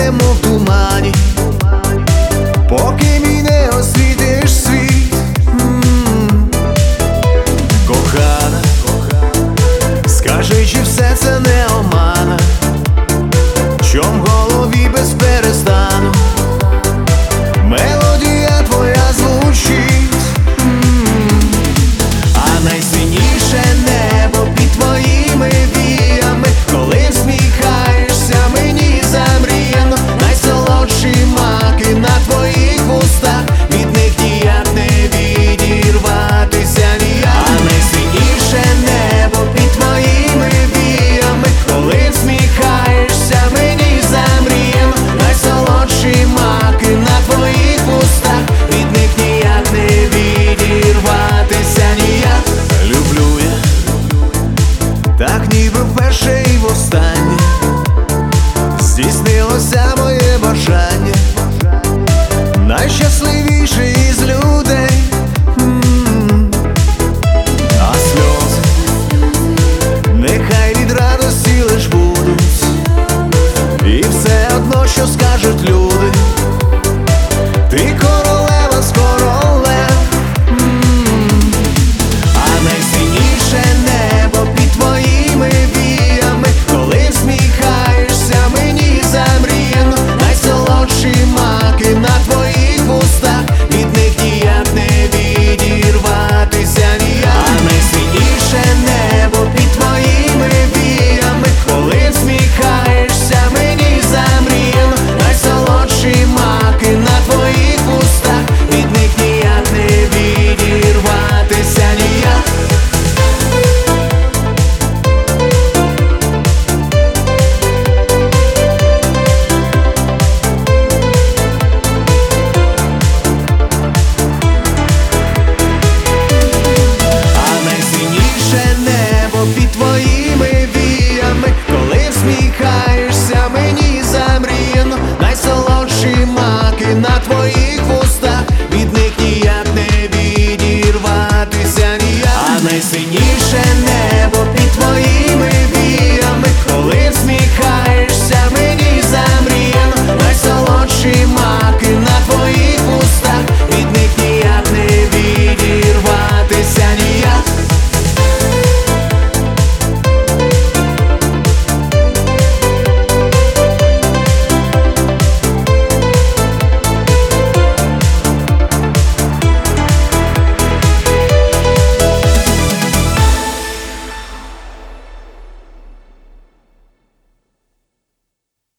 йдемо в тумані, поки мій не освітиш світ. Кохана, скажи, чи все це не омана, чом в голові без перестану мелодія твоя звучить. А найсильніше небо під твоїми віями, коли всміхаєшся мені замріяно. Найсолодші маки на твоїх вустах, від них ніяк не відірватися ніяк. А найсильніше небо під твоїми віями, коли всміхаєшся мені замріяно. Найсолодші маки на твоїх вустах, від них ніяк не відірватися ніяк. Люблю я так, ніби вперше і востаннє здійснилося моє бажання. Найщасливіший із людей. А сльози нехай від радості лиш будуть, і все одно, що скажуть люди, ти королева з королев. А найсильніше небо під твоїми віями, коли всміхаєшся мені замріяно. Найсолодші маки на твоїх вустах, від них ніяк не відірватися ніяк. А найсильніше небо під твоїми віями, коли всміхаєшся мені замріяно. Найсолодші маки на твоїх вустах, від них ніяк не відірватися ніяк. А найсильніше небо під твоїми віями, коли всміхаєшся мені замріяно. Найсолодші маки на твоїх вустах, від них ніяк не відірватися ніяк. А найсильніше